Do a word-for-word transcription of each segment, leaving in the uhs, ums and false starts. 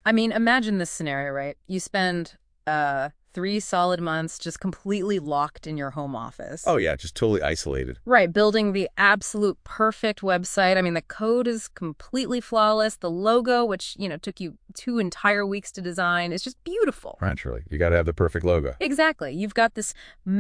I mean, imagine this scenario, right? You spend uh, three solid months just completely locked in your home office. Oh, yeah, just totally isolated. Right, building the absolute perfect website. I mean, the code is completely flawless. The logo, which, you know, took you two entire weeks to design, is just beautiful. Naturally. You got to have the perfect logo. Exactly. You've got this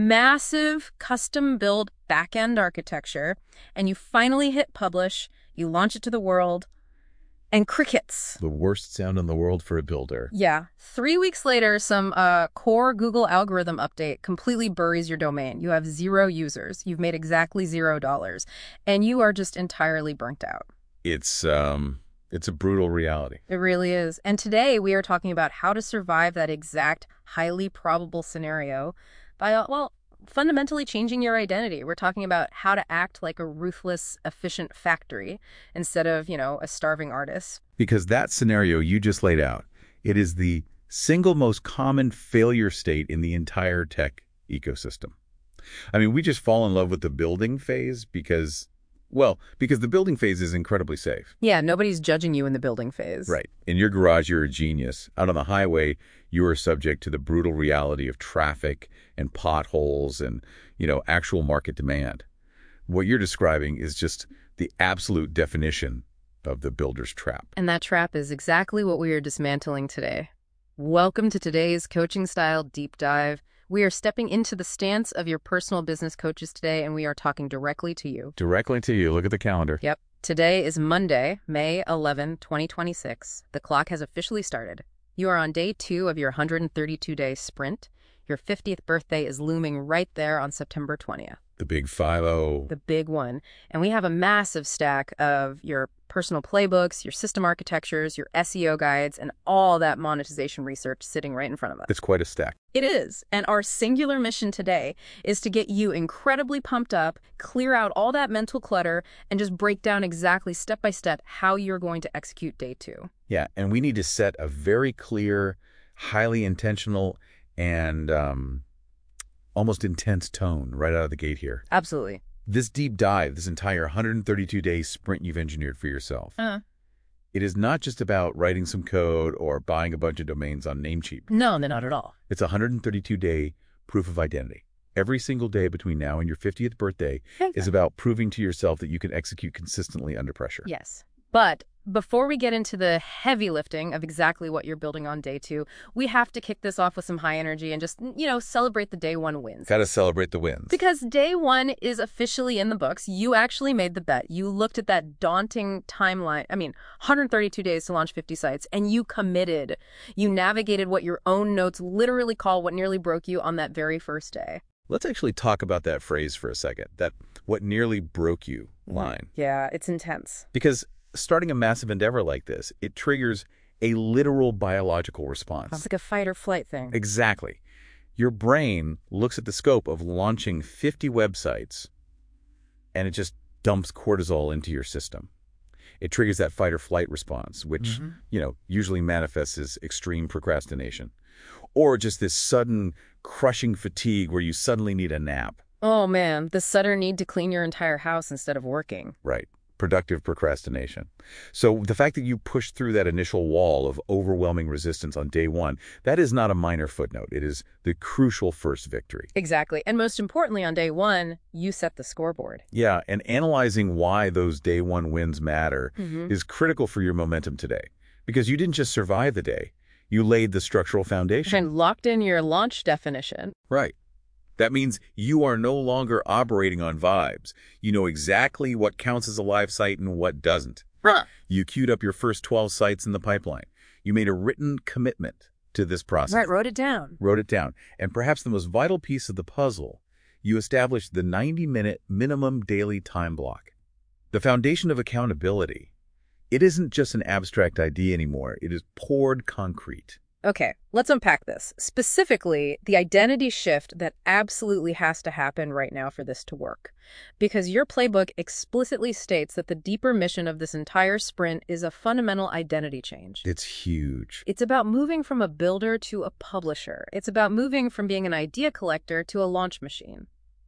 massive custom-built back-end architecture, and you finally hit publish, you launch it to the world, and crickets. The worst sound in the world for a builder. Yeah. Three weeks later, some uh, core Google algorithm update completely buries your domain. You have zero users. You've made exactly zero dollars. And you are just entirely burnt out. It's, um, it's a brutal reality. It really is. And today we are talking about how to survive that exact highly probable scenario by, uh, well, fundamentally changing your identity. We're talking about how to act like a ruthless, efficient factory instead of, you know, a starving artist. Because that scenario you just laid out, it is the single most common failure state in the entire tech ecosystem. I mean, we just fall in love with the building phase because, well, because the building phase is incredibly safe. Yeah, nobody's judging you in the building phase. Right. In your garage, you're a genius. Out on the highway, you are subject to the brutal reality of traffic and potholes and, you know, actual market demand. What you're describing is just the absolute definition of the builder's trap. And that trap is exactly what we are dismantling today. Welcome to today's coaching style deep dive. We are stepping into the stance of your personal business coaches today, and we are talking directly to you. Directly to you. Look at the calendar. Yep. Today is Monday, May eleventh, twenty twenty-six. The clock has officially started. You are on day two of your one hundred thirty-two day sprint. Your fiftieth birthday is looming right there on September twentieth. The big five oh. The big one. And we have a massive stack of your personal playbooks, your system architectures, your S E O guides, and all that monetization research sitting right in front of us. It's quite a stack. It is. And our singular mission today is to get you incredibly pumped up, clear out all that mental clutter, and just break down exactly step by step how you're going to execute day two. Yeah, and we need to set a very clear, highly intentional, and um, almost intense tone right out of the gate here. Absolutely. This deep dive, this entire one hundred thirty-two day sprint you've engineered for yourself, Uh, it is not just about writing some code or buying a bunch of domains on Namecheap. no, not at all. It's a one hundred thirty-two day proof of identity. Every single day between now and your fiftieth birthday is about proving to yourself that you can execute consistently under pressure. Yes. But before we get into the heavy lifting of exactly what you're building on day two, we have to kick this off with some high energy and just, you know, celebrate the day one wins. Got to celebrate the wins. Because day one is officially in the books. You actually made the bet. You looked at that daunting timeline. I mean, one hundred thirty-two days to launch fifty sites, and you committed. You navigated what your own notes literally call what nearly broke you on that very first day. Let's actually talk about that phrase for a second, that what nearly broke you line. Yeah, it's intense. Because starting a massive endeavor like this, it triggers a literal biological response. It's like a fight or flight thing. Exactly. Your brain looks at the scope of launching fifty websites, and it just dumps cortisol into your system. It triggers that fight or flight response, which, mm-hmm. you know, usually manifests as extreme procrastination, or just this sudden crushing fatigue where you suddenly need a nap. Oh, man, the sudden need to clean your entire house instead of working. Right. Productive procrastination. So the fact that you pushed through that initial wall of overwhelming resistance on day one, that is not a minor footnote. It is the crucial first victory. Exactly. And most importantly, on day one, you set the scoreboard. Yeah, and analyzing why those day one wins matter mm-hmm. is critical for your momentum today. Because you didn't just survive the day. You laid the structural foundation. And locked in your launch definition. Right. That means you are no longer operating on vibes. You know exactly what counts as a live site and what doesn't. Huh. You queued up your first twelve sites in the pipeline. You made a written commitment to this process. Right, wrote it down. Wrote it down. And perhaps the most vital piece of the puzzle, you established the ninety minute minimum daily time block. The foundation of accountability. It isn't just an abstract idea anymore. It is poured concrete. Okay, let's unpack this. Specifically, the identity shift that absolutely has to happen right now for this to work. Because your playbook explicitly states that the deeper mission of this entire sprint is a fundamental identity change. It's huge. It's about moving from a builder to a publisher. It's about moving from being an idea collector to a launch machine.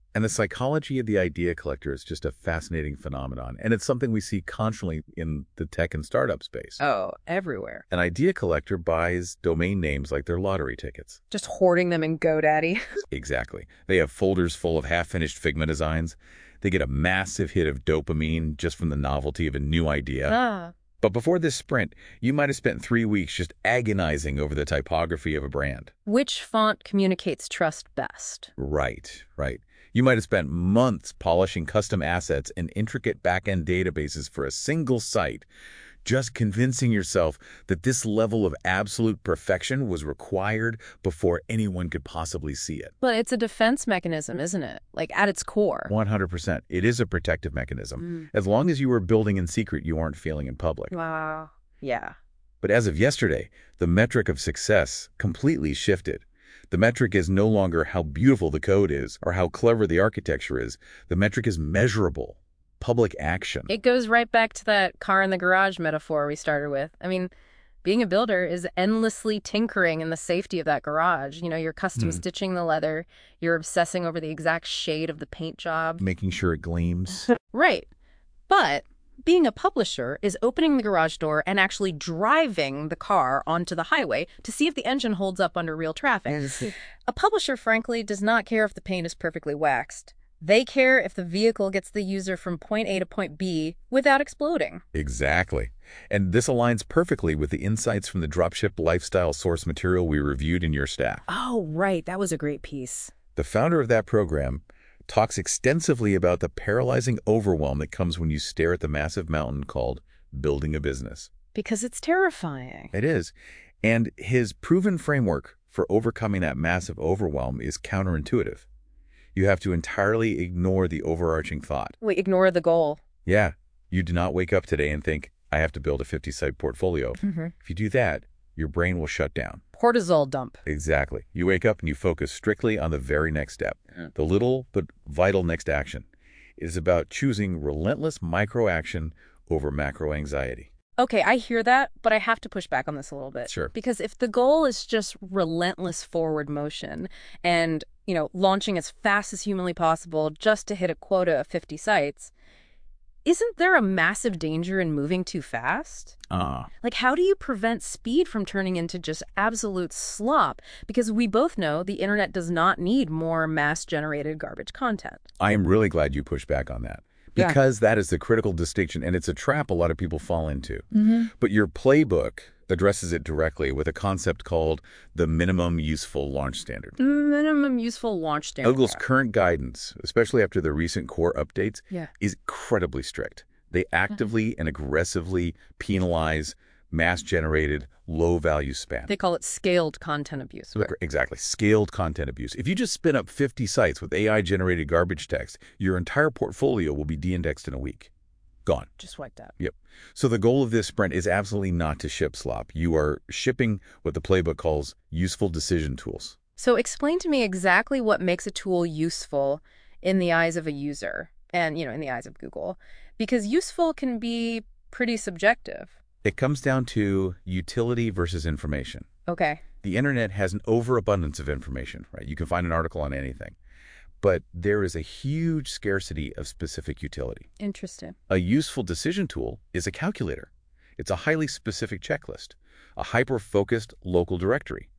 And the psychology of the idea collector is just a fascinating phenomenon, and it's something we see constantly in the tech and startup space. Oh, everywhere. An idea collector buys domain names like their lottery tickets. Just hoarding them in GoDaddy. Exactly. They have folders full of half-finished Figma designs. They get a massive hit of dopamine just from the novelty of a new idea. Ah. But before this sprint, you might have spent three weeks just agonizing over the typography of a brand. Which font communicates trust best? Right, right. You might have spent months polishing custom assets and intricate back-end databases for a single site, just convincing yourself that this level of absolute perfection was required before anyone could possibly see it. But it's a defense mechanism, isn't it? Like, at its core. one hundred percent. It is a protective mechanism. Mm. As long as you were building in secret, you aren't failing in public. Wow. Yeah. But as of yesterday, the metric of success completely shifted. The metric is no longer how beautiful the code is or how clever the architecture is. The metric is measurable. Public action. It goes right back to that car in the garage metaphor we started with. I mean, being a builder is endlessly tinkering in the safety of that garage. You know, you're custom Hmm. stitching the leather. You're obsessing over the exact shade of the paint job. Making sure it gleams. Right. But being a publisher is opening the garage door and actually driving the car onto the highway to see if the engine holds up under real traffic. A publisher, frankly, does not care if the paint is perfectly waxed. They care if the vehicle gets the user from point A to point B without exploding. Exactly. And this aligns perfectly with the insights from the Dropship Lifestyle source material we reviewed in your staff. Oh, right. That was a great piece. The founder of that program talks extensively about the paralyzing overwhelm that comes when you stare at the massive mountain called building a business. Because it's terrifying. It is. And his proven framework for overcoming that massive overwhelm is counterintuitive. You have to entirely ignore the overarching thought. We ignore the goal. Yeah, you do not wake up today and think, I have to build a fifty-site portfolio. Mm-hmm. If you do that, your brain will shut down. Cortisol dump. Exactly. You wake up and you focus strictly on the very next step, the little but vital next action. It is about choosing relentless micro-action over macro-anxiety. Okay, I hear that, but I have to push back on this a little bit. Sure. Because if the goal is just relentless forward motion and, you know, launching as fast as humanly possible just to hit a quota of fifty sites, isn't there a massive danger in moving too fast? Uh, Like, how do you prevent speed from turning into just absolute slop? Because we both know the internet does not need more mass-generated garbage content. I am really glad you pushed back on that. Yeah. Because that is the critical distinction, and it's a trap a lot of people fall into. Mm-hmm. But your playbook addresses it directly with a concept called the minimum useful launch standard. Minimum useful launch standard. Google's current guidance, especially after the recent core updates, Yeah. is incredibly strict. They actively and aggressively penalize mass-generated, low-value spam. They call it scaled content abuse. Exactly. Scaled content abuse. If you just spin up fifty sites with A I-generated garbage text, your entire portfolio will be de-indexed in a week. Gone. Just wiped out. Yep. So the goal of this sprint is absolutely not to ship slop. You are shipping what the playbook calls useful decision tools. So explain to me exactly what makes a tool useful in the eyes of a user and, you know, in the eyes of Google. Because useful can be pretty subjective. It comes down to utility versus information. Okay. The internet has an overabundance of information, right? You can find an article on anything. But there is a huge scarcity of specific utility. Interesting. A useful decision tool is a calculator. It's a highly specific checklist, a hyper-focused local directory.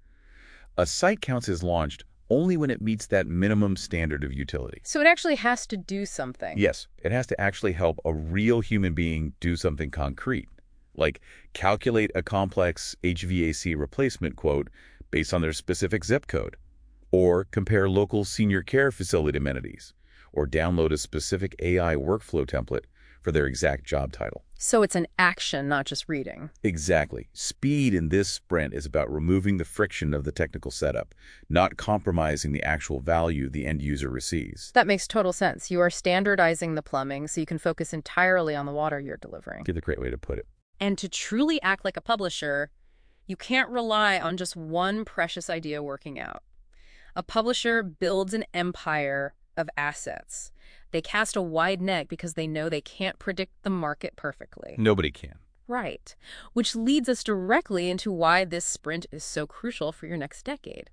A site counts as launched only when it meets that minimum standard of utility. So it actually has to do something. Yes, it has to actually help a real human being do something concrete, like calculate a complex H V A C replacement quote based on their specific zip code, or compare local senior care facility amenities, or download a specific A I workflow template for their exact job title. So it's an action, not just reading. Exactly. Speed in this sprint is about removing the friction of the technical setup, not compromising the actual value the end user receives. That makes total sense. You are standardizing the plumbing so you can focus entirely on the water you're delivering. That's a great way to put it. And to truly act like a publisher, you can't rely on just one precious idea working out. A publisher builds an empire of assets. They cast a wide net because they know they can't predict the market perfectly. Nobody can. Right. Which leads us directly into why this sprint is so crucial for your next decade.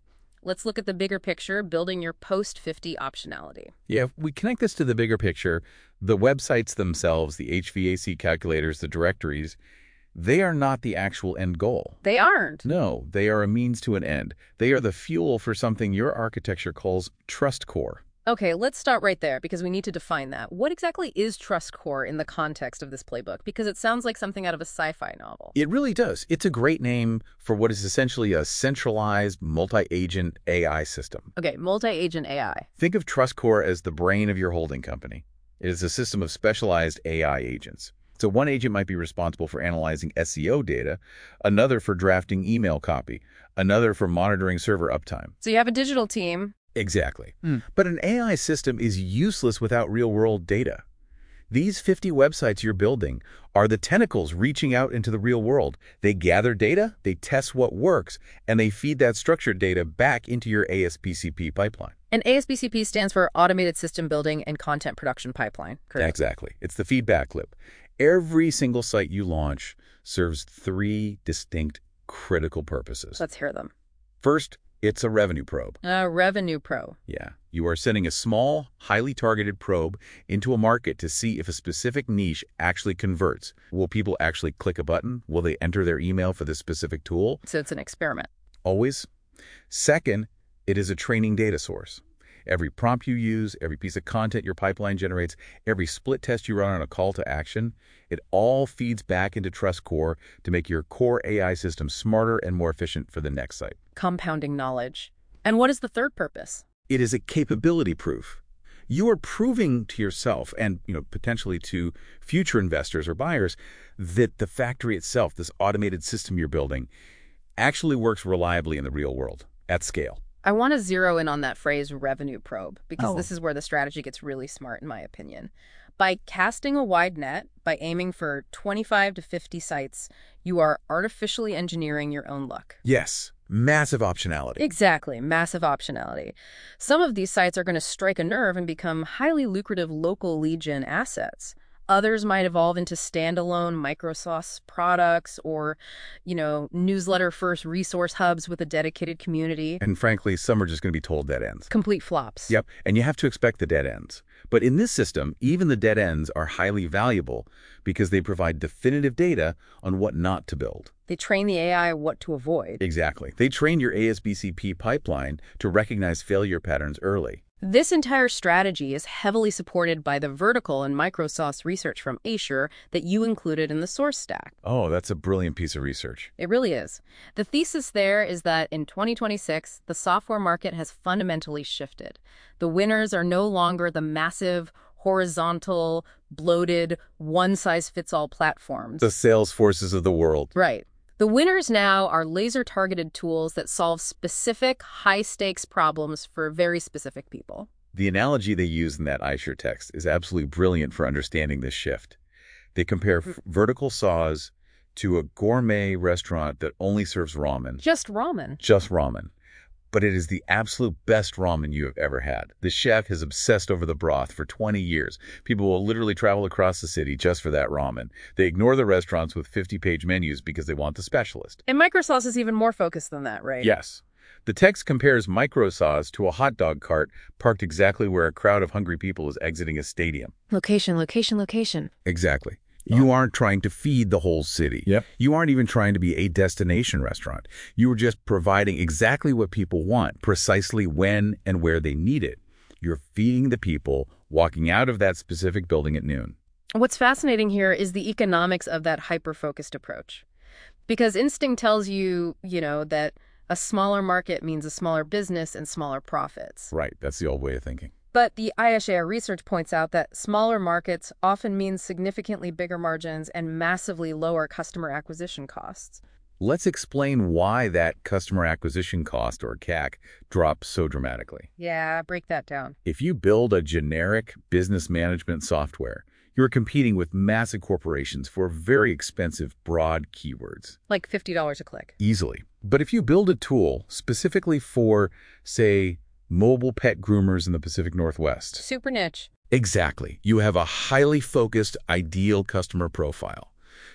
let's look at the bigger picture, building your post fifty optionality. Yeah, if we connect this to the bigger picture, the websites themselves, the H V A C calculators, the directories, they are not the actual end goal. They aren't. No, they are a means to an end. They are the fuel for something your architecture calls TrustCore. Okay, let's start right there because we need to define that. What exactly is TrustCore in the context of this playbook? Because it sounds like something out of a sci-fi novel. It really does. It's a great name for what is essentially a centralized multi-agent A I system. Okay, multi-agent A I. Think of TrustCore as the brain of your holding company. It is a system of specialized A I agents. So one agent might be responsible for analyzing S E O data, another for drafting email copy, another for monitoring server uptime. So you have a digital team. Exactly. Mm. But an A I system is useless without real-world data. These fifty websites you're building are the tentacles reaching out into the real world. They gather data, they test what works, and they feed that structured data back into your A S B C P pipeline. And A S B C P stands for Automated System Building and Content Production Pipeline, correct? Exactly. It's the feedback loop. Every single site you launch serves three distinct critical purposes. Let's hear them. First, it's a revenue probe. A revenue pro. Yeah. You are sending a small, highly targeted probe into a market to see if a specific niche actually converts. Will people actually click a button? Will they enter their email for this specific tool? So it's an experiment. Always. Second, it is a training data source. Every prompt you use, every piece of content your pipeline generates, every split test you run on a call to action, it all feeds back into TrustCore to make your core A I system smarter and more efficient for the next site. Compounding knowledge. And what is the third purpose? It is a capability proof. You are proving to yourself and, you know, potentially to future investors or buyers that the factory itself, this automated system you're building, actually works reliably in the real world at scale. I want to zero in on that phrase revenue probe because Oh. this is where the strategy gets really smart, in my opinion. By casting a wide net, by aiming for twenty-five to fifty sites, you are artificially engineering your own luck. Yes, massive optionality. Exactly, massive optionality. Some of these sites are going to strike a nerve and become highly lucrative local lead gen assets. Others might evolve into standalone Microsoft products or, you know, newsletter-first resource hubs with a dedicated community. And frankly, some are just going to be told dead ends. Complete flops. Yep, and you have to expect the dead ends. But in this system, even the dead ends are highly valuable because they provide definitive data on what not to build. They train the A I what to avoid. Exactly. They train your A S B C P pipeline to recognize failure patterns early. This entire strategy is heavily supported by the vertical and Microsoft's research from Azure that you included in the source stack. Oh, that's a brilliant piece of research. It really is. The thesis there is that in twenty twenty-six, the software market has fundamentally shifted. The winners are no longer the massive, horizontal, bloated, one-size-fits-all platforms. The Salesforces of the world. Right. The winners now are laser-targeted tools that solve specific, high-stakes problems for very specific people. The analogy they use in that Azure text is absolutely brilliant for understanding this shift. They compare f- vertical saws to a gourmet restaurant that only serves ramen. Just ramen. Just ramen. But it is the absolute best ramen you have ever had. The chef has obsessed over the broth for twenty years. People will literally travel across the city just for that ramen. They ignore the restaurants with fifty-page menus because they want the specialist. And Microsoft is even more focused than that, right? Yes. The text compares microsaws to a hot dog cart parked exactly where a crowd of hungry people is exiting a stadium. Location, location, location. Exactly. You aren't trying to feed the whole city. Yep. You aren't even trying to be a destination restaurant. You are just providing exactly what people want, precisely when and where they need it. You're feeding the people walking out of that specific building at noon. What's fascinating here is the economics of that hyper-focused approach. Because instinct tells you, you know, that a smaller market means a smaller business and smaller profits. Right. That's the old way of thinking. But the I S A research points out that smaller markets often mean significantly bigger margins and massively lower customer acquisition costs. Let's explain why that customer acquisition cost, or C A C, drops so dramatically. Yeah, break that down. If you build a generic business management software, you're competing with massive corporations for very expensive, broad keywords. Like fifty dollars a click. Easily. But if you build a tool specifically for, say, mobile pet groomers in the Pacific Northwest. Super niche. Exactly. You have a highly focused, ideal customer profile.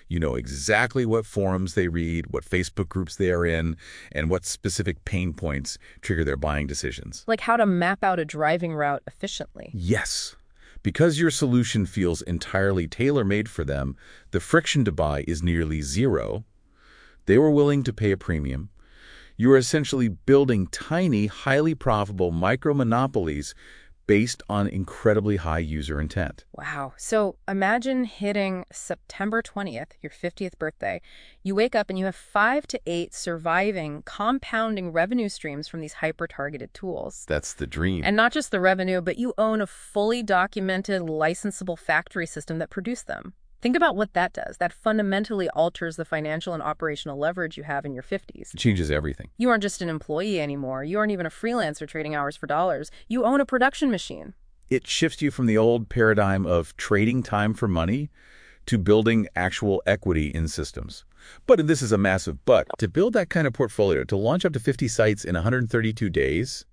You know exactly what forums they read, what Facebook groups they are in, and what specific pain points trigger their buying decisions. Like how to map out a driving route efficiently. Yes. Because your solution feels entirely tailor-made for them, the friction to buy is nearly zero. They were willing to pay a premium. You are essentially building tiny, highly profitable micro-monopolies based on incredibly high user intent. Wow. So imagine hitting September twentieth, your fiftieth birthday. You wake up and you have five to eight surviving, compounding revenue streams from these hyper-targeted tools. That's the dream. And not just the revenue, but you own a fully documented, licensable factory system that produced them. Think about what that does. That fundamentally alters the financial and operational leverage you have in your fifties. It changes everything. You aren't just an employee anymore. You aren't even a freelancer trading hours for dollars. You own a production machine. It shifts you from the old paradigm of trading time for money to building actual equity in systems. But, and this is a massive but, to build that kind of portfolio, to launch up to fifty sites in one hundred thirty-two days,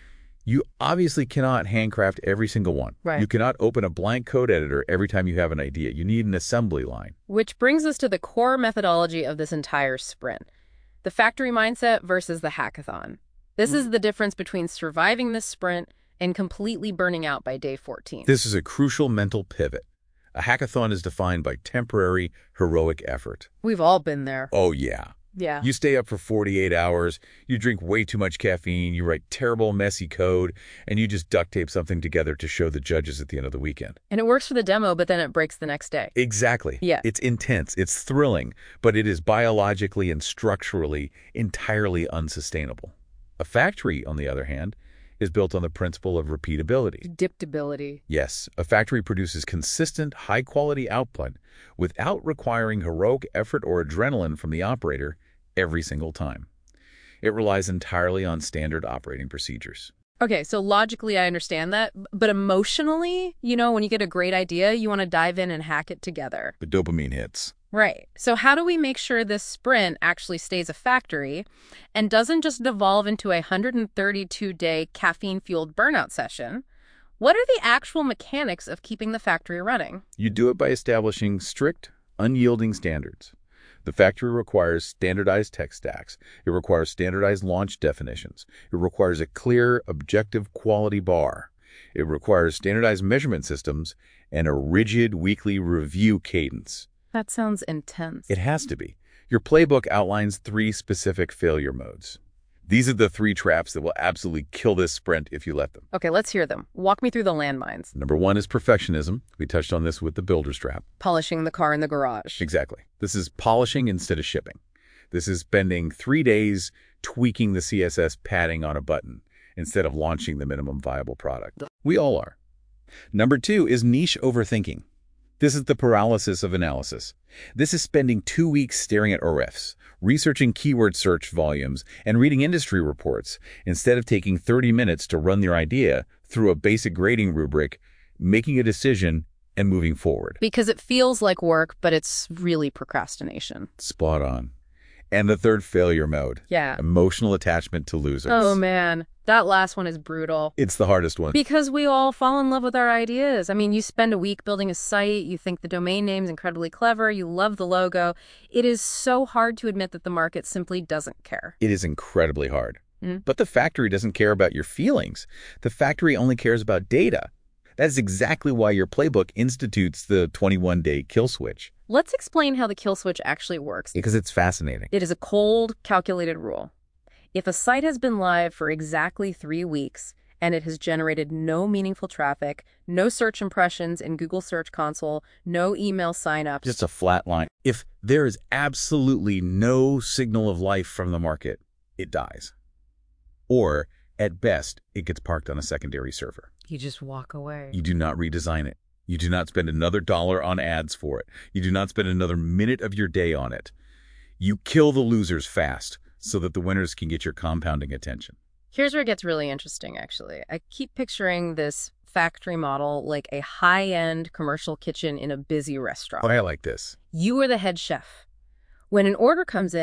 you obviously cannot handcraft every single one. Right. You cannot open a blank code editor every time you have an idea. You need an assembly line. Which brings us to the core methodology of this entire sprint. The factory mindset versus the hackathon. This is the difference between surviving this sprint and completely burning out by day fourteen. This is a crucial mental pivot. A hackathon is defined by temporary, heroic effort. We've all been there. Oh, yeah. Yeah. You stay up for forty-eight hours, you drink way too much caffeine, you write terrible, messy code, and you just duct tape something together to show the judges at the end of the weekend. And it works for the demo, but then it breaks the next day. Exactly. Yeah. It's intense, it's thrilling, but it is biologically and structurally entirely unsustainable. A factory, on the other hand, is built on the principle of repeatability. Diptability. Yes, a factory produces consistent, high-quality output without requiring heroic effort or adrenaline from the operator every single time. It relies entirely on standard operating procedures. Okay, so logically I understand that, but emotionally, you know, when you get a great idea, you want to dive in and hack it together. The dopamine hits. Right. So how do we make sure this sprint actually stays a factory and doesn't just devolve into a one hundred thirty-two day caffeine-fueled burnout session? What are the actual mechanics of keeping the factory running? You do it by establishing strict, unyielding standards. The factory requires standardized tech stacks. It requires standardized launch definitions. It requires a clear, objective quality bar. It requires standardized measurement systems and a rigid weekly review cadence. That sounds intense. It has to be. Your playbook outlines three specific failure modes. These are the three traps that will absolutely kill this sprint if you let them. Okay, let's hear them. Walk me through the landmines. Number one is perfectionism. We touched on this with the builder's trap. Polishing the car in the garage. Exactly. This is polishing instead of shipping. This is spending three days tweaking the C S S padding on a button instead of launching the minimum viable product. We all are. Number two is niche overthinking. This is the paralysis of analysis. This is spending two weeks staring at O R E Fs, researching keyword search volumes, and reading industry reports, instead of taking thirty minutes to run your idea through a basic grading rubric, making a decision, and moving forward. Because it feels like work, but it's really procrastination. Spot on. And the third failure mode. Yeah. Emotional attachment to losers. Oh, man. That last one is brutal. It's the hardest one. Because we all fall in love with our ideas. I mean, you spend a week building a site, you think the domain name's incredibly clever, you love the logo. It is so hard to admit that the market simply doesn't care. It is incredibly hard. Mm. But the factory doesn't care about your feelings. The factory only cares about data. That is exactly why your playbook institutes the twenty-one day kill switch. Let's explain how the kill switch actually works. Because it's fascinating. It is a cold, calculated rule. If a site has been live for exactly three weeks and it has generated no meaningful traffic, no search impressions in Google Search Console, no email signups. Just a flat line. If there is absolutely no signal of life from the market, it dies. Or, at best, it gets parked on a secondary server. You just walk away. You do not redesign it. You do not spend another dollar on ads for it. You do not spend another minute of your day on it. You kill the losers fast so that the winners can get your compounding attention. Here's where it gets really interesting, actually. I keep picturing this factory model like a high-end commercial kitchen in a busy restaurant. Oh, I like this. You are the head chef. When an order comes in,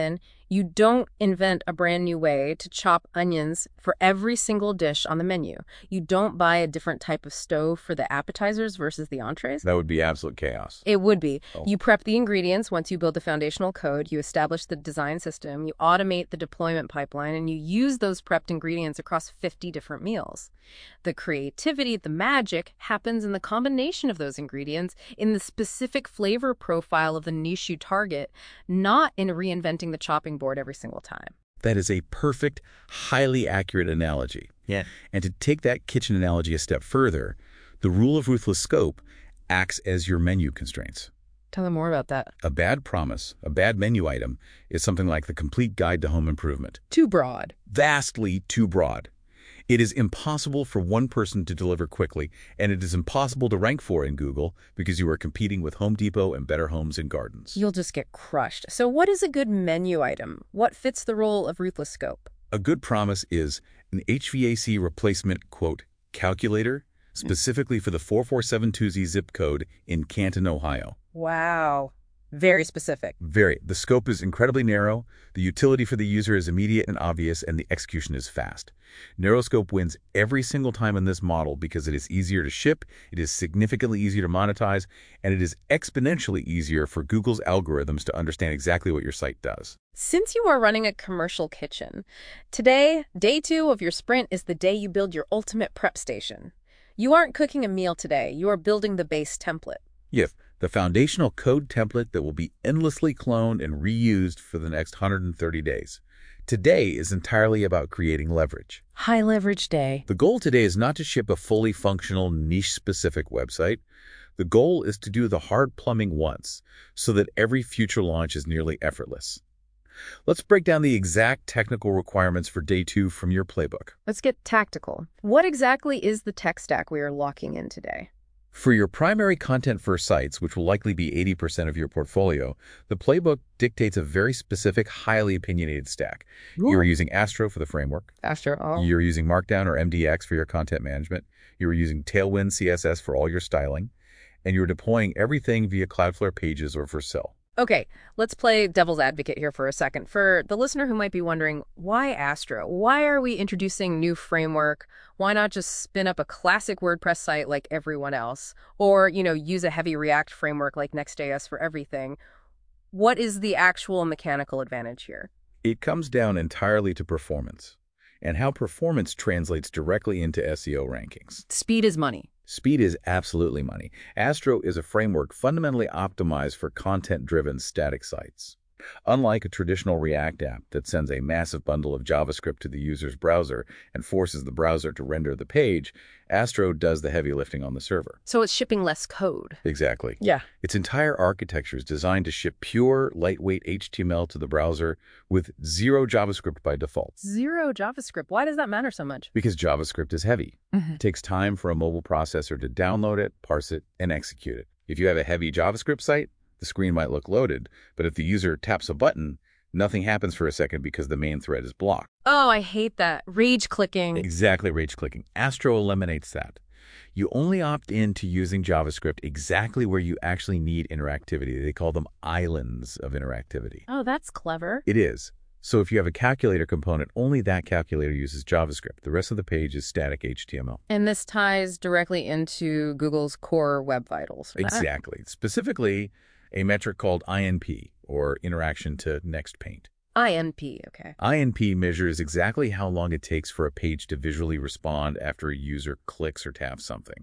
You don't invent a brand new way to chop onions for every single dish on the menu. You don't buy a different type of stove for the appetizers versus the entrees. That would be absolute chaos. It would be. Oh. You prep the ingredients once you build the foundational code, you establish the design system, you automate the deployment pipeline, and you use those prepped ingredients across fifty different meals. The creativity, the magic, happens in the combination of those ingredients, in the specific flavor profile of the niche you target, not in reinventing the chopping board every single time. That is a perfect, highly accurate analogy. Yeah. And to take that kitchen analogy a step further, the rule of ruthless scope acts as your menu constraints. Tell them more about that. A bad promise, a bad menu item, is something like the complete guide to home improvement. Too broad. Vastly too broad. It is impossible for one person to deliver quickly, and it is impossible to rank for in Google because you are competing with Home Depot and Better Homes and Gardens. You'll just get crushed. So what is a good menu item? What fits the role of ruthless scope? A good promise is an H V A C replacement, quote, calculator, specifically for the four four seven two Z zip code in Canton, Ohio. Wow. Very specific. Very. The scope is incredibly narrow, the utility for the user is immediate and obvious, and the execution is fast. Narrow scope wins every single time in this model because it is easier to ship, it is significantly easier to monetize, and it is exponentially easier for Google's algorithms to understand exactly what your site does. Since you are running a commercial kitchen, today, day two of your sprint is the day you build your ultimate prep station. You aren't cooking a meal today, you are building the base template. Yes, the foundational code template that will be endlessly cloned and reused for the next one hundred thirty days. Today is entirely about creating leverage. High leverage day. The goal today is not to ship a fully functional, niche-specific website. The goal is to do the hard plumbing once so that every future launch is nearly effortless. Let's break down the exact technical requirements for day two from your playbook. Let's get tactical. What exactly is the tech stack we are locking in today? For your primary content-first sites, which will likely be eighty percent of your portfolio, the playbook dictates a very specific, highly opinionated stack. Ooh. You are using Astro for the framework. After all. You're using Markdown or M D X for your content management. You're using Tailwind C S S for all your styling. And you're deploying everything via Cloudflare Pages or Vercel. Okay, let's play devil's advocate here for a second. For the listener who might be wondering, why Astro? Why are we introducing new framework? Why not just spin up a classic WordPress site like everyone else? Or, you know, use a heavy React framework like Next.js for everything? What is the actual mechanical advantage here? It comes down entirely to performance and how performance translates directly into S E O rankings. Speed is money. Speed is absolutely money. Astro is a framework fundamentally optimized for content-driven static sites. Unlike a traditional React app that sends a massive bundle of JavaScript to the user's browser and forces the browser to render the page, Astro does the heavy lifting on the server. So it's shipping less code. Exactly. Yeah. Its entire architecture is designed to ship pure, lightweight H T M L to the browser with zero JavaScript by default. Zero JavaScript. Why does that matter so much? Because JavaScript is heavy. Mm-hmm. It takes time for a mobile processor to download it, parse it, and execute it. If you have a heavy JavaScript site, the screen might look loaded, but if the user taps a button, nothing happens for a second because the main thread is blocked. Oh, I hate that. Rage clicking. Exactly, rage clicking. Astro eliminates that. You only opt in to using JavaScript exactly where you actually need interactivity. They call them islands of interactivity. Oh, that's clever. It is. So if you have a calculator component, only that calculator uses JavaScript. The rest of the page is static H T M L. And this ties directly into Google's core Web Vitals. Exactly. Specifically, a metric called I N P, or Interaction to Next Paint. I N P, okay. I N P measures exactly how long it takes for a page to visually respond after a user clicks or taps something.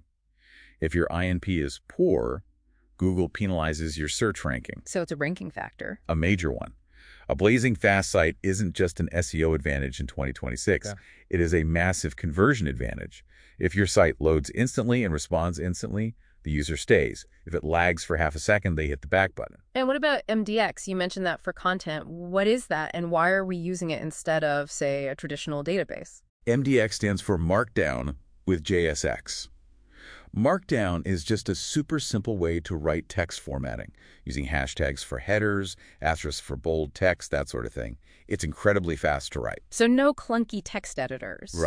If your I N P is poor, Google penalizes your search ranking. So it's a ranking factor. A major one. A blazing fast site isn't just an S E O advantage in twenty twenty-six. Yeah. It is a massive conversion advantage. If your site loads instantly and responds instantly, the user stays. If it lags for half a second, they hit the back button. And what about M D X? You mentioned that for content. What is that, and why are we using it instead of, say, a traditional database? M D X stands for Markdown with J S X. Markdown is just a super simple way to write text formatting, using hashtags for headers, asterisks for bold text, that sort of thing. It's incredibly fast to write. So no clunky text editors. Right.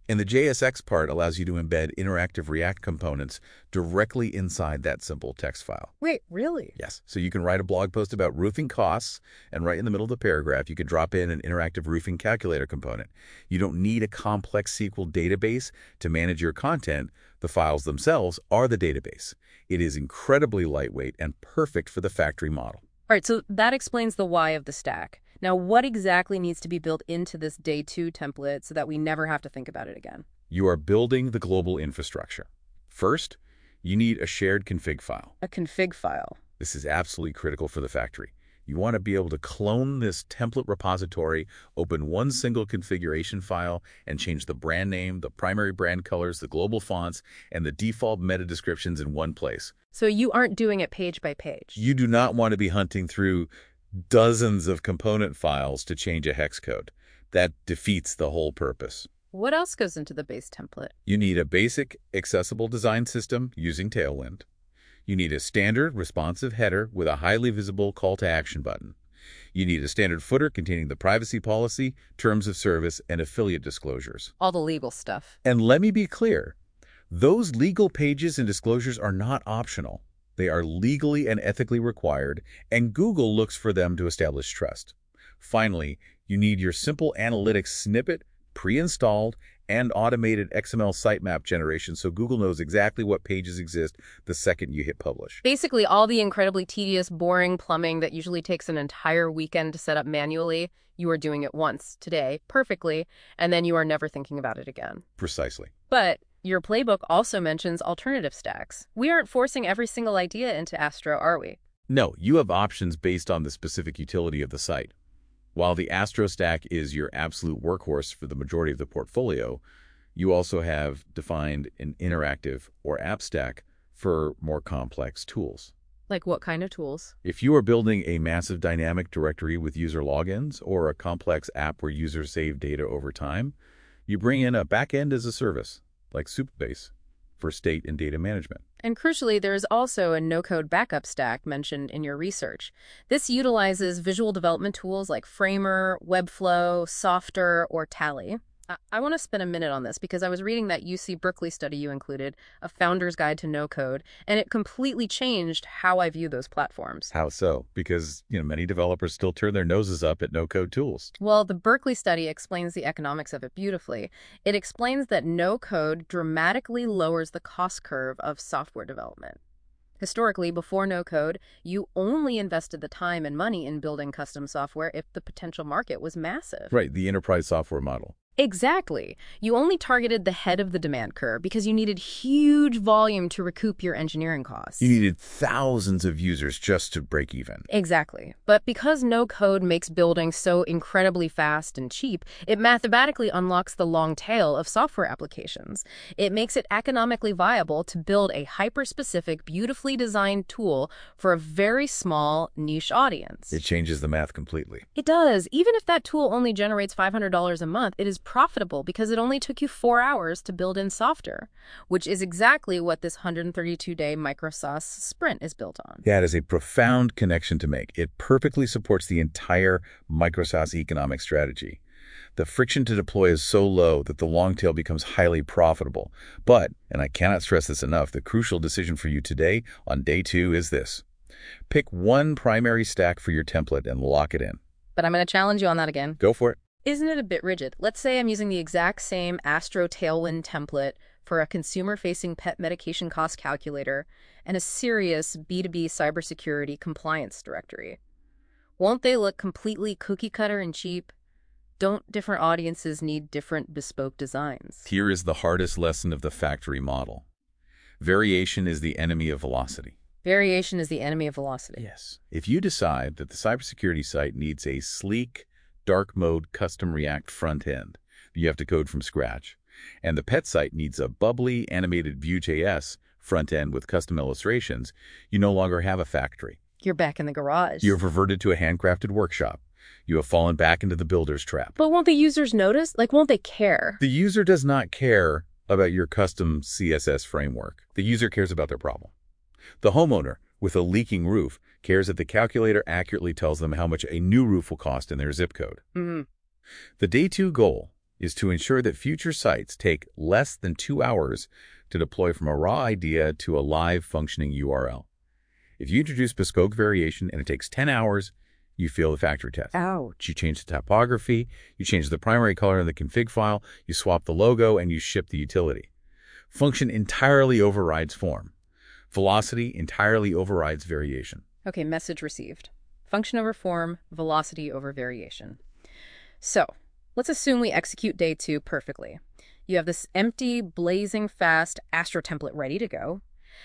And the J S X part allows you to embed interactive React components directly inside that simple text file. Wait, really? Yes. So you can write a blog post about roofing costs, and right in the middle of the paragraph, you can drop in an interactive roofing calculator component. You don't need a complex S Q L database to manage your content. The files themselves are the database. It is incredibly lightweight and perfect for the factory model. All right, so that explains the why of the stack. Now, what exactly needs to be built into this day two template so that we never have to think about it again? You are building the global infrastructure. First, you need a shared config file. A config file. This is absolutely critical for the factory. You want to be able to clone this template repository, open one single configuration file, and change the brand name, the primary brand colors, the global fonts, and the default meta descriptions in one place. So you aren't doing it page by page. You do not want to be hunting through dozens of component files to change a hex code. That defeats the whole purpose. What else goes into the base template? You need a basic, accessible design system using Tailwind. You need a standard, responsive header with a highly visible call-to-action button. You need a standard footer containing the privacy policy, terms of service, and affiliate disclosures. All the legal stuff. And let me be clear, those legal pages and disclosures are not optional. They are legally and ethically required, and Google looks for them to establish trust. Finally, you need your simple analytics snippet, pre-installed, and automated X M L sitemap generation so Google knows exactly what pages exist the second you hit publish. Basically, all the incredibly tedious, boring plumbing that usually takes an entire weekend to set up manually, you are doing it once, today, perfectly, and then you are never thinking about it again. Precisely. But your playbook also mentions alternative stacks. We aren't forcing every single idea into Astro, are we? No, you have options based on the specific utility of the site. While the Astro stack is your absolute workhorse for the majority of the portfolio, you also have defined an interactive or app stack for more complex tools. Like what kind of tools? If you are building a massive dynamic directory with user logins or a complex app where users save data over time, you bring in a backend as a service, like Supabase, for state and data management. And crucially, there is also a no-code backup stack mentioned in your research. This utilizes visual development tools like Framer, Webflow, Softer, or Tally. I, I want to spend a minute on this because I was reading that U C Berkeley study you included, A Founder's Guide to No-Code, and it completely changed how I view those platforms. How so? Because, you know, many developers still turn their noses up at no-code tools. Well, the Berkeley study explains the economics of it beautifully. It explains that no-code dramatically lowers the cost curve of software development. Historically, before no-code, you only invested the time and money in building custom software if the potential market was massive. Right, the enterprise software model. Exactly. You only targeted the head of the demand curve because you needed huge volume to recoup your engineering costs. You needed thousands of users just to break even. Exactly. But because no code makes building so incredibly fast and cheap, it mathematically unlocks the long tail of software applications. It makes it economically viable to build a hyper-specific, beautifully designed tool for a very small niche audience. It changes the math completely. It does. Even if that tool only generates five hundred dollars a month, it is profitable because it only took you four hours to build in Softer, which is exactly what this one hundred thirty-two day MicroSauce sprint is built on. That is a profound connection to make. It perfectly supports the entire MicroSauce economic strategy. The friction to deploy is so low that the long tail becomes highly profitable. But, and I cannot stress this enough, the crucial decision for you today on day two is this. Pick one primary stack for your template and lock it in. But I'm going to challenge you on that again. Go for it. Isn't it a bit rigid? Let's say I'm using the exact same Astro Tailwind template for a consumer-facing pet medication cost calculator and a serious B two B cybersecurity compliance directory. Won't they look completely cookie-cutter and cheap? Don't different audiences need different bespoke designs? Here is the hardest lesson of the factory model. Variation is the enemy of velocity. Variation is the enemy of velocity. Yes. If you decide that the cybersecurity site needs a sleek, dark mode custom React front end that you have to code from scratch, and the pet site needs a bubbly animated Vue.js front end with custom illustrations, you no longer have a factory. You're back in the garage. You have reverted to a handcrafted workshop. You have fallen back into the builder's trap. But won't the users notice? Like, won't they care? The user does not care about your custom C S S framework. The user cares about their problem. The homeowner with a leaking roof cares that the calculator accurately tells them how much a new roof will cost in their zip code. Mm-hmm. The day two goal is to ensure that future sites take less than two hours to deploy from a raw idea to a live functioning U R L. If you introduce bespoke variation and it takes ten hours, you fail the factory test. Ouch. You change the typography, you change the primary color in the config file, you swap the logo, and you ship the utility. Function entirely overrides form. Velocity entirely overrides variation. Okay, message received. Function over form, velocity over variation. So, let's assume we execute day two perfectly. You have this empty, blazing fast Astro template ready to go.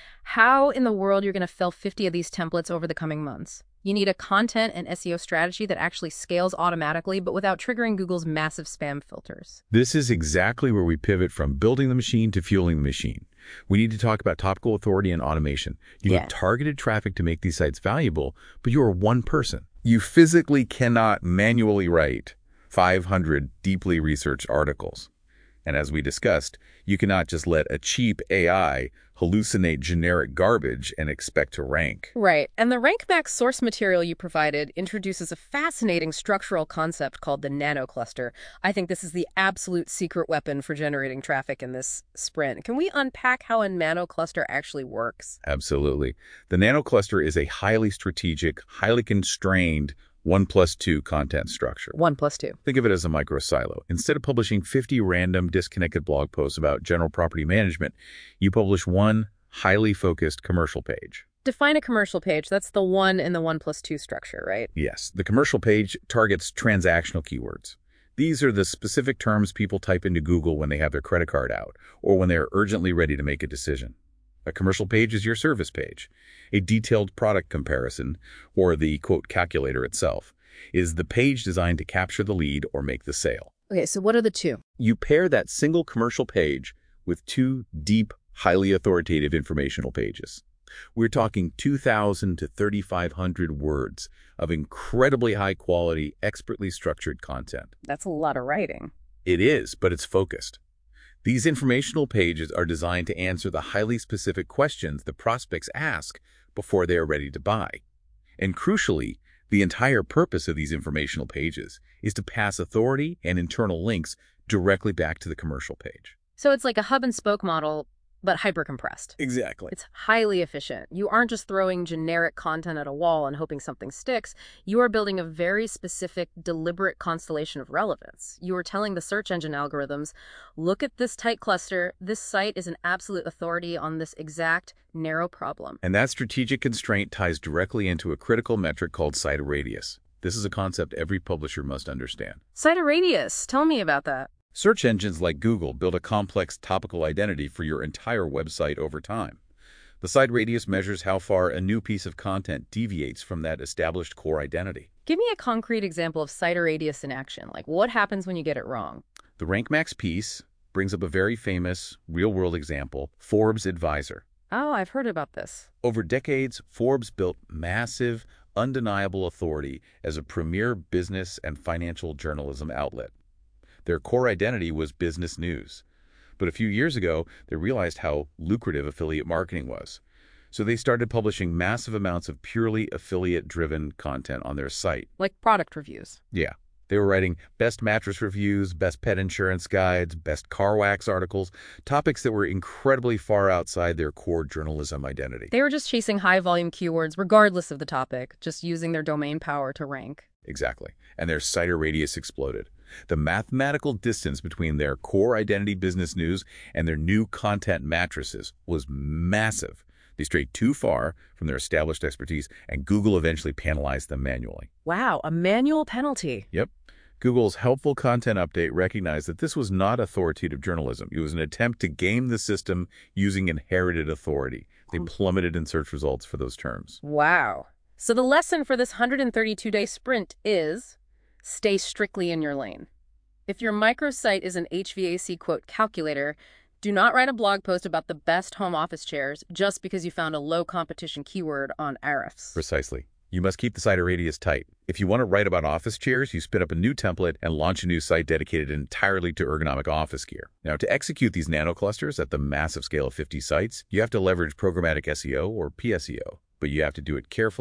How in the world you're going to fill fifty of these templates over the coming months? You need a content and S E O strategy that actually scales automatically, but without triggering Google's massive spam filters. This is exactly where we pivot from building the machine to fueling the machine. We need to talk about topical authority and automation. You Yeah. need targeted traffic to make these sites valuable, but you are one person. You physically cannot manually write five hundred deeply researched articles. And as we discussed, you cannot just let a cheap A I hallucinate generic garbage and expect to rank. Right, and the RankMax source material you provided introduces a fascinating structural concept called the nanocluster. I think this is the absolute secret weapon for generating traffic in this sprint. Can we unpack how a nanocluster actually works? Absolutely. The nanocluster is a highly strategic, highly constrained one plus two content structure. One plus two. Think of it as a micro silo. Instead of publishing fifty random disconnected blog posts about general property management, you publish one highly focused commercial page. Define a commercial page. That's the one in the one plus two structure, right? Yes, the commercial page targets transactional keywords. These are the specific terms people type into Google when they have their credit card out or when they're urgently ready to make a decision. A commercial page is your service page. A detailed product comparison, or the, quote, calculator itself, is the page designed to capture the lead or make the sale. Okay, so what are the two? You pair that single commercial page with two deep, highly authoritative informational pages. We're talking two thousand to thirty-five hundred words of incredibly high-quality, expertly structured content. That's a lot of writing. It is, but it's focused. These informational pages are designed to answer the highly specific questions the prospects ask before they are ready to buy. And crucially, the entire purpose of these informational pages is to pass authority and internal links directly back to the commercial page. So it's like a hub and spoke model, but hyper-compressed. Exactly. It's highly efficient. You aren't just throwing generic content at a wall and hoping something sticks. You are building a very specific, deliberate constellation of relevance. You are telling the search engine algorithms, look at this tight cluster. This site is an absolute authority on this exact narrow problem. And that strategic constraint ties directly into a critical metric called site radius. This is a concept every publisher must understand. Site radius. Tell me about that. Search engines like Google build a complex topical identity for your entire website over time. The site radius measures how far a new piece of content deviates from that established core identity. Give me a concrete example of site radius in action. Like, what happens when you get it wrong? The RankMax piece brings up a very famous, real-world example, Forbes Advisor. Oh, I've heard about this. Over decades, Forbes built massive, undeniable authority as a premier business and financial journalism outlet. Their core identity was business news. But a few years ago, they realized how lucrative affiliate marketing was. So they started publishing massive amounts of purely affiliate-driven content on their site. Like product reviews. Yeah. They were writing best mattress reviews, best pet insurance guides, best car wax articles, topics that were incredibly far outside their core journalism identity. They were just chasing high-volume keywords regardless of the topic, just using their domain power to rank. Exactly. And their site radius exploded. The mathematical distance between their core identity business news and their new content mattresses was massive. They strayed too far from their established expertise, and Google eventually penalized them manually. Wow, a manual penalty. Yep. Google's helpful content update recognized that this was not authoritative journalism. It was an attempt to game the system using inherited authority. They plummeted in search results for those terms. Wow. So the lesson for this one hundred thirty-two day sprint is stay strictly in your lane. If your microsite is an H V A C quote calculator, do not write a blog post about the best home office chairs just because you found a low competition keyword on Ahrefs. Precisely. You must keep the site radius tight. If you want to write about office chairs, you spin up a new template and launch a new site dedicated entirely to ergonomic office gear. Now, to execute these nanoclusters at the massive scale of fifty sites, you have to leverage programmatic S E O or P S E O, but you have to do it carefully,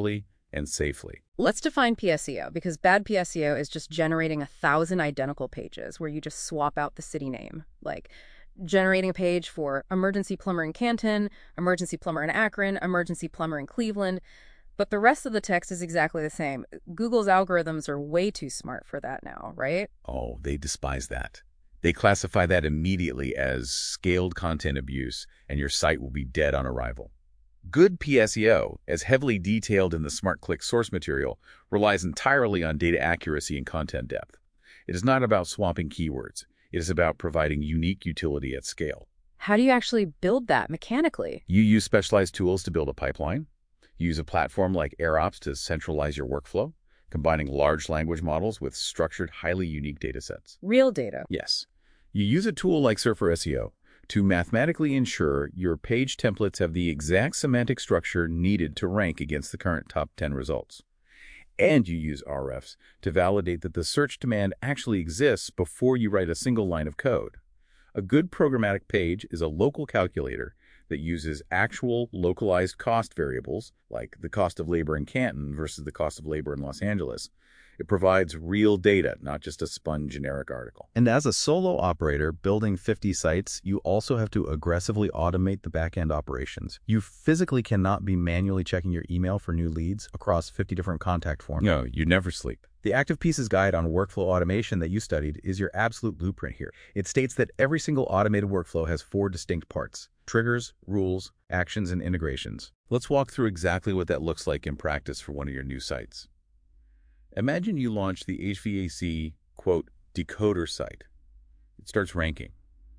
and safely. Let's define P S E O, because bad P S E O is just generating a thousand identical pages where you just swap out the city name. Like generating a page for emergency plumber in Canton, emergency plumber in Akron, emergency plumber in Cleveland. But the rest of the text is exactly the same. Google's algorithms are way too smart for that now, right? Oh, they despise that. They classify that immediately as scaled content abuse, and your site will be dead on arrival. Good P S E O, as heavily detailed in the SmartClick source material, relies entirely on data accuracy and content depth. It is not about swapping keywords. It is about providing unique utility at scale. How do you actually build that mechanically? You use specialized tools to build a pipeline. You use a platform like AirOps to centralize your workflow, combining large language models with structured, highly unique data sets. Real data. Yes. You use a tool like Surfer S E O to mathematically ensure your page templates have the exact semantic structure needed to rank against the current top ten results. And you use R Fs to validate that the search demand actually exists before you write a single line of code. A good programmatic page is a local calculator that uses actual localized cost variables, like the cost of labor in Canton versus the cost of labor in Los Angeles. It provides real data, not just a spun generic article. And as a solo operator building fifty sites, you also have to aggressively automate the back-end operations. You physically cannot be manually checking your email for new leads across fifty different contact forms. No, you never sleep. The Active Pieces guide on workflow automation that you studied is your absolute blueprint here. It states that every single automated workflow has four distinct parts: triggers, rules, actions, and integrations. Let's walk through exactly what that looks like in practice for one of your new sites. Imagine you launch the H V A C, quote, decoder site. It starts ranking.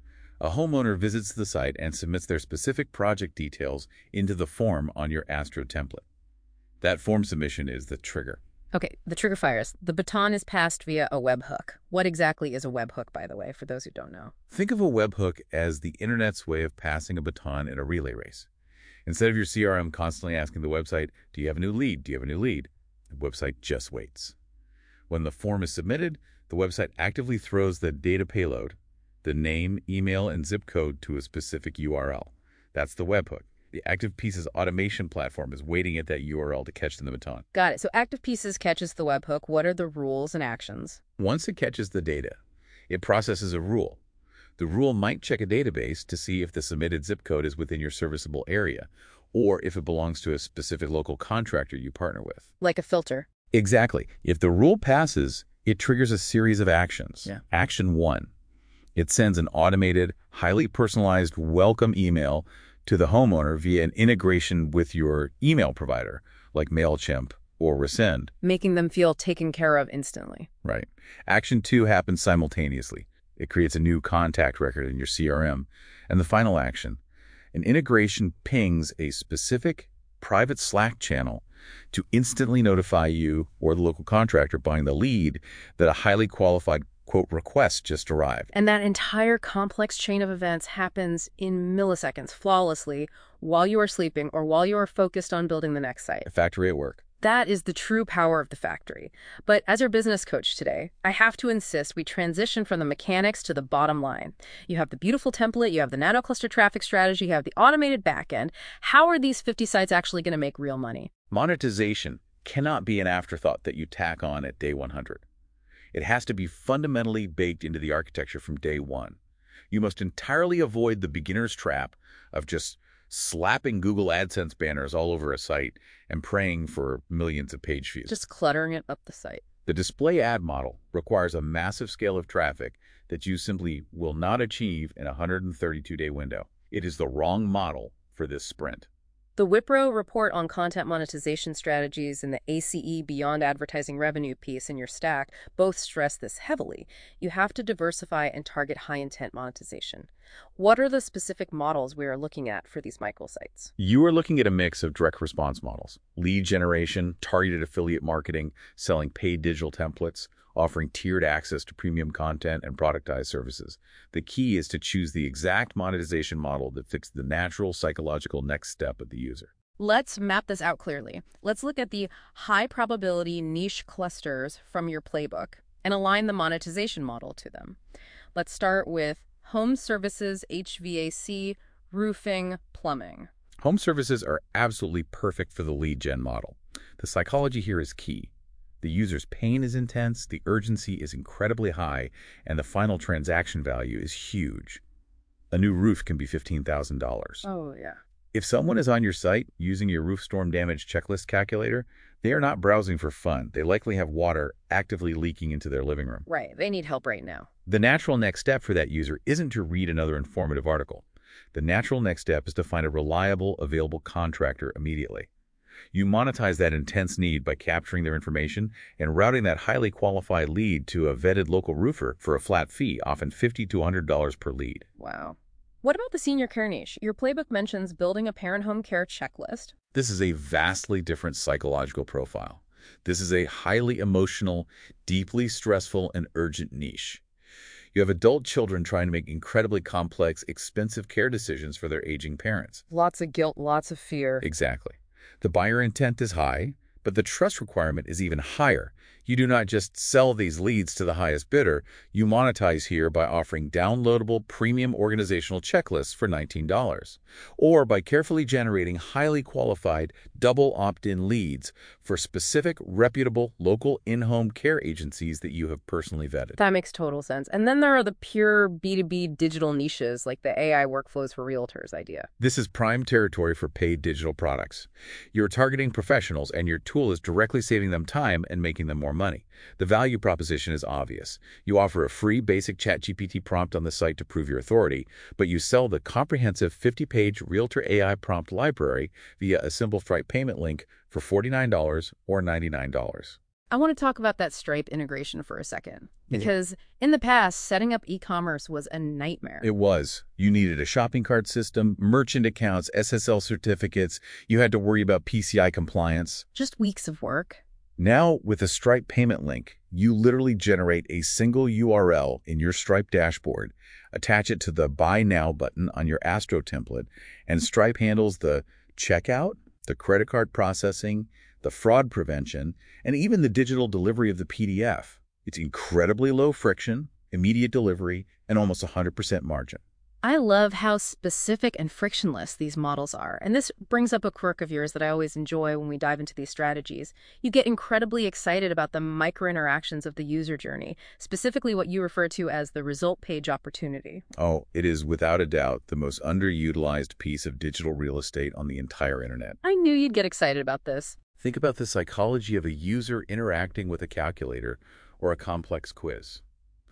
A homeowner visits the site and submits their specific project details into the form on your Astro template. That form submission is the trigger. Okay, the trigger fires. The baton is passed via a webhook. What exactly is a webhook, by the way, for those who don't know? Think of a webhook as the internet's way of passing a baton in a relay race. Instead of your C R M constantly asking the website, do you have a new lead? Do you have a new lead? The website just waits. When the form is submitted, the website actively throws the data payload, the name, email, and zip code to a specific U R L. That's the webhook. The Active Pieces automation platform is waiting at that U R L to catch the baton. Got it. So Active Pieces catches the webhook. What are the rules and actions? Once it catches the data, it processes a rule. The rule might check a database to see if the submitted zip code is within your serviceable area, or if it belongs to a specific local contractor you partner with. Like a filter. Exactly. If the rule passes, it triggers a series of actions. Yeah. Action one. It sends an automated, highly personalized welcome email to the homeowner via an integration with your email provider, like MailChimp or Resend. Making them feel taken care of instantly. Right. Action two happens simultaneously. It creates a new contact record in your C R M. And the final action, an integration pings a specific private Slack channel to instantly notify you or the local contractor buying the lead that a highly qualified, quote, request just arrived. And that entire complex chain of events happens in milliseconds, flawlessly, while you are sleeping or while you are focused on building the next site. A factory at work. That is the true power of the factory. But as your business coach today, I have to insist we transition from the mechanics to the bottom line. You have the beautiful template, you have the nano-cluster traffic strategy, you have the automated backend. How are these fifty sites actually going to make real money? Monetization cannot be an afterthought that you tack on at day one hundred. It has to be fundamentally baked into the architecture from day one. You must entirely avoid the beginner's trap of just slapping Google AdSense banners all over a site and praying for millions of page views. Just cluttering it up the site. The display ad model requires a massive scale of traffic that you simply will not achieve in a one hundred thirty-two day window. It is the wrong model for this sprint. The Wipro report on content monetization strategies and the A C E Beyond Advertising Revenue piece in your stack both stress this heavily. You have to diversify and target high-intent monetization. What are the specific models we are looking at for these microsites? You are looking at a mix of direct response models, lead generation, targeted affiliate marketing, selling paid digital templates, offering tiered access to premium content and productized services. The key is to choose the exact monetization model that fits the natural psychological next step of the user. Let's map this out clearly. Let's look at the high probability niche clusters from your playbook and align the monetization model to them. Let's start with home services, H V A C, roofing, plumbing. Home services are absolutely perfect for the lead gen model. The psychology here is key. The user's pain is intense, the urgency is incredibly high, and the final transaction value is huge. A new roof can be fifteen thousand dollars. Oh, yeah. If someone is on your site using your roof storm damage checklist calculator, they are not browsing for fun. They likely have water actively leaking into their living room. Right. They need help right now. The natural next step for that user isn't to read another informative article. The natural next step is to find a reliable, available contractor immediately. You monetize that intense need by capturing their information and routing that highly qualified lead to a vetted local roofer for a flat fee, often fifty to one hundred dollars per lead. Wow. What about the senior care niche? Your playbook mentions building a parent home care checklist. This is a vastly different psychological profile. This is a highly emotional, deeply stressful, and urgent niche. You have adult children trying to make incredibly complex, expensive care decisions for their aging parents. Lots of guilt, lots of fear. Exactly. The buyer intent is high, but the trust requirement is even higher. You do not just sell these leads to the highest bidder. You monetize here by offering downloadable premium organizational checklists for nineteen dollars, or by carefully generating highly qualified double opt-in leads for specific, reputable, local in-home care agencies that you have personally vetted. That makes total sense. And then there are the pure B two B digital niches, like the A I workflows for realtors idea. This is prime territory for paid digital products. You're targeting professionals, and your tool is directly saving them time and making them more money. The value proposition is obvious. You offer a free basic ChatGPT prompt on the site to prove your authority, but you sell the comprehensive fifty-page Realtor A I prompt library via a simple Stripe payment link for forty-nine dollars or ninety-nine dollars. I want to talk about that Stripe integration for a second, because in the past, setting up e-commerce was a nightmare. It was. You needed a shopping cart system, merchant accounts, S S L certificates. You had to worry about P C I compliance. Just weeks of work. Now, with a Stripe payment link, you literally generate a single U R L in your Stripe dashboard, attach it to the Buy Now button on your Astro template, and Stripe handles the checkout, the credit card processing, the fraud prevention, and even the digital delivery of the P D F. It's incredibly low friction, immediate delivery, and almost one hundred percent margin. I love how specific and frictionless these models are. And this brings up a quirk of yours that I always enjoy when we dive into these strategies. You get incredibly excited about the micro-interactions of the user journey, specifically what you refer to as the result page opportunity. Oh, it is without a doubt the most underutilized piece of digital real estate on the entire internet. I knew you'd get excited about this. Think about the psychology of a user interacting with a calculator or a complex quiz.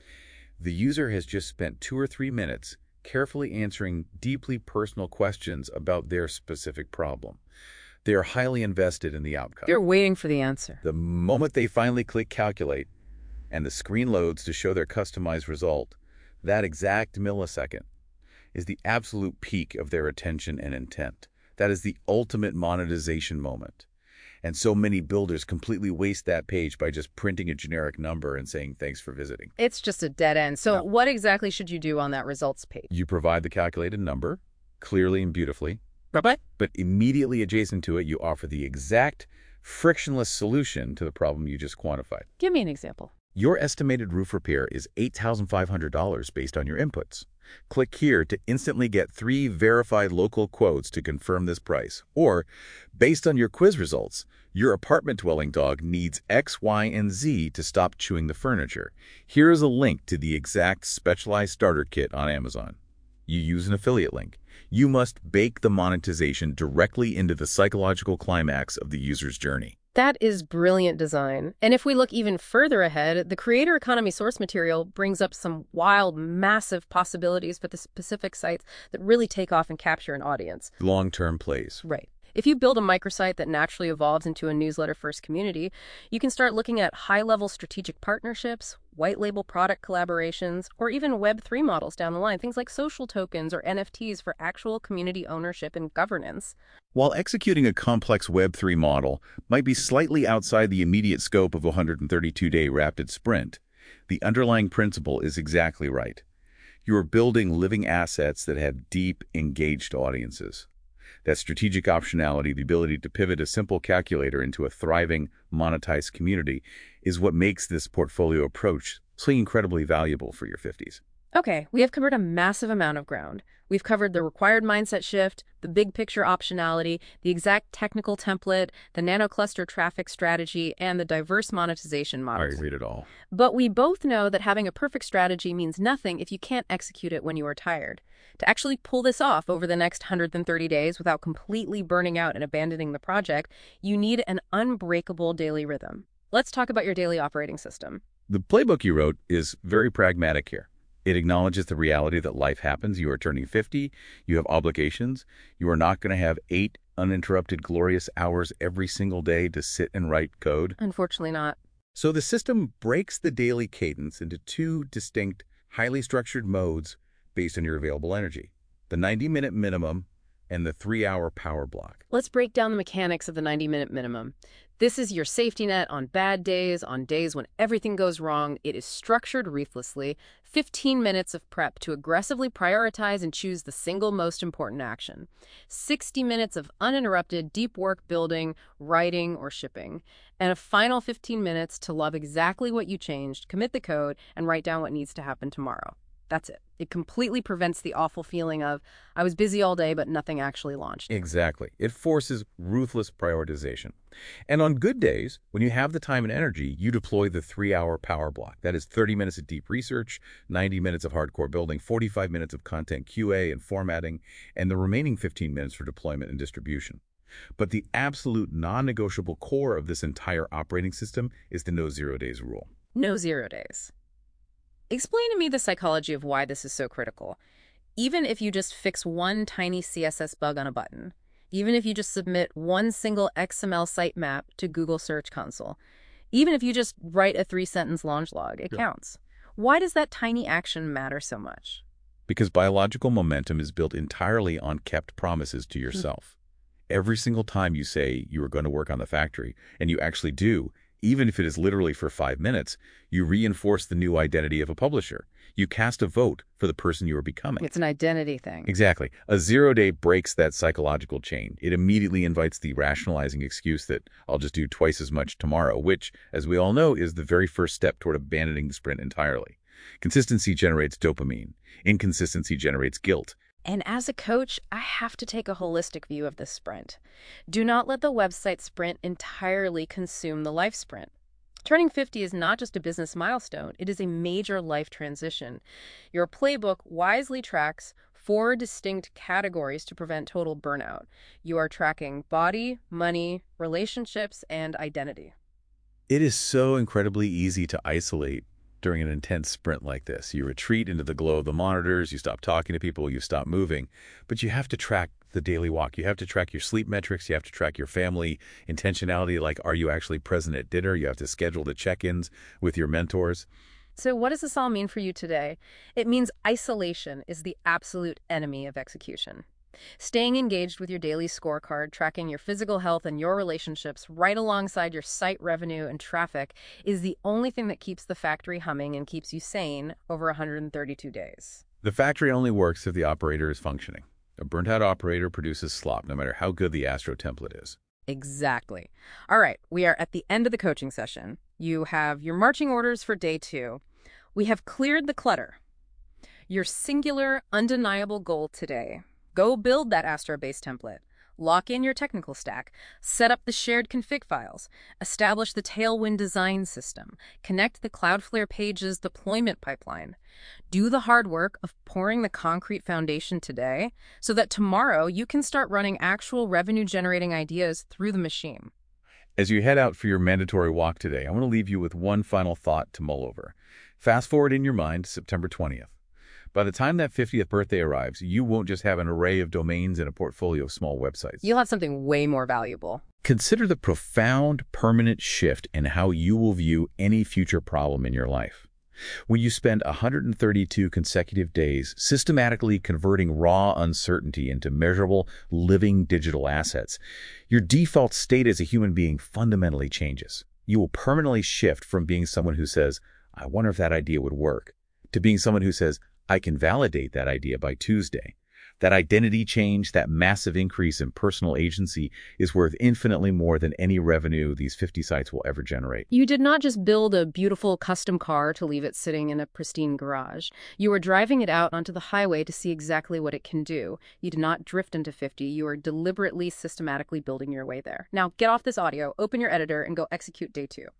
The user has just spent two or three minutes carefully answering deeply personal questions about their specific problem. They are highly invested in the outcome. You're waiting for the answer. The moment they finally click calculate and the screen loads to show their customized result, that exact millisecond is the absolute peak of their attention and intent. That is the ultimate monetization moment. And so many builders completely waste that page by just printing a generic number and saying, thanks for visiting. It's just a dead end. So No. what exactly should you do on that results page? You provide the calculated number, clearly and beautifully, Bye-bye. but immediately adjacent to it, you offer the exact frictionless solution to the problem you just quantified. Give me an example. Your estimated roof repair is eight thousand five hundred dollars based on your inputs. Click here to instantly get three verified local quotes to confirm this price. Or, based on your quiz results, your apartment-dwelling dog needs X, Y, and Z to stop chewing the furniture. Here is a link to the exact specialized starter kit on Amazon. You use an affiliate link. You must bake the monetization directly into the psychological climax of the user's journey. That is brilliant design. And if we look even further ahead, the creator economy source material brings up some wild, massive possibilities for the specific sites that really take off and capture an audience. Long-term plays. Right. If you build a microsite that naturally evolves into a newsletter-first community, you can start looking at high-level strategic partnerships, white-label product collaborations, or even Web three models down the line, things like social tokens or N F Ts for actual community ownership and governance. While executing a complex Web three model might be slightly outside the immediate scope of a one hundred thirty-two day rapid sprint, the underlying principle is exactly right. You are building living assets that have deep, engaged audiences. That strategic optionality, the ability to pivot a simple calculator into a thriving, monetized community, is what makes this portfolio approach so incredibly valuable for your fifties. Okay, we have covered a massive amount of ground. We've covered the required mindset shift, the big picture optionality, the exact technical template, the nanocluster traffic strategy, and the diverse monetization All right, models. read it all. But we both know that having a perfect strategy means nothing if you can't execute it when you are tired. To actually pull this off over the next one hundred thirty days without completely burning out and abandoning the project, you need an unbreakable daily rhythm. Let's talk about your daily operating system. The playbook you wrote is very pragmatic here. It acknowledges the reality that life happens. You are turning fifty. You have obligations. You are not going to have eight uninterrupted, glorious hours every single day to sit and write code. Unfortunately not. So the system breaks the daily cadence into two distinct, highly structured modes based on your available energy. The ninety-minute minimum and the three-hour power block. Let's break down the mechanics of the ninety-minute minimum. This is your safety net on bad days, on days when everything goes wrong. It is structured ruthlessly. fifteen minutes of prep to aggressively prioritize and choose the single most important action. sixty minutes of uninterrupted deep work building, writing, or shipping. And a final fifteen minutes to love exactly what you changed, commit the code, and write down what needs to happen tomorrow. That's it. It completely prevents the awful feeling of, I was busy all day, but nothing actually launched. Exactly. It forces ruthless prioritization. And on good days, when you have the time and energy, you deploy the three-hour power block. That is thirty minutes of deep research, ninety minutes of hardcore building, forty-five minutes of content Q A and formatting, and the remaining fifteen minutes for deployment and distribution. But the absolute non-negotiable core of this entire operating system is the no zero days rule. No zero days. Explain to me the psychology of why this is so critical. Even if you just fix one tiny C S S bug on a button, even if you just submit one single X M L sitemap to Google Search Console, even if you just write a three-sentence launch log, it Yeah. counts. Why does that tiny action matter so much? Because biological momentum is built entirely on kept promises to yourself. Every single time you say you are going to work on the factory, and you actually do, even if it is literally for five minutes, you reinforce the new identity of a publisher. You cast a vote for the person you are becoming. It's an identity thing. Exactly. A zero-day breaks that psychological chain. It immediately invites the rationalizing excuse that I'll just do twice as much tomorrow, which, as we all know, is the very first step toward abandoning the sprint entirely. Consistency generates dopamine. Inconsistency generates guilt. And as a coach, I have to take a holistic view of this sprint. Do not let the website sprint entirely consume the life sprint. Turning fifty is not just a business milestone, it is a major life transition. Your playbook wisely tracks four distinct categories to prevent total burnout. You are tracking body, money, relationships, and identity. It is so incredibly easy to isolate during an intense sprint like this. You retreat into the glow of the monitors, you stop talking to people, you stop moving, but you have to track the daily walk. You have to track your sleep metrics, you have to track your family intentionality, like are you actually present at dinner? You have to schedule the check-ins with your mentors. So what does this all mean for you today? It means isolation is the absolute enemy of execution. Staying engaged with your daily scorecard, tracking your physical health and your relationships right alongside your site revenue and traffic is the only thing that keeps the factory humming and keeps you sane over one hundred thirty-two days. The factory only works if the operator is functioning. A burnt-out operator produces slop, no matter how good the Astro template is. Exactly. All right, we are at the end of the coaching session. You have your marching orders for day two. We have cleared the clutter. Your singular, undeniable goal today. Go build that Astro-based template. Lock in your technical stack. Set up the shared config files. Establish the Tailwind design system. Connect the Cloudflare Pages deployment pipeline. Do the hard work of pouring the concrete foundation today so that tomorrow you can start running actual revenue-generating ideas through the machine. As you head out for your mandatory walk today, I want to leave you with one final thought to mull over. Fast forward in your mind to September twentieth. By the time that fiftieth birthday arrives, you won't just have an array of domains and a portfolio of small websites. You'll have something way more valuable. Consider the profound, permanent shift in how you will view any future problem in your life. When you spend one hundred thirty-two consecutive days systematically converting raw uncertainty into measurable, living digital assets, your default state as a human being fundamentally changes. You will permanently shift from being someone who says, I wonder if that idea would work, to being someone who says, I can validate that idea by Tuesday. That identity change, that massive increase in personal agency is worth infinitely more than any revenue these fifty sites will ever generate. You did not just build a beautiful custom car to leave it sitting in a pristine garage. You are driving it out onto the highway to see exactly what it can do. You did not drift into fifty. You are deliberately, systematically building your way there. Now, get off this audio, open your editor, and go execute day two.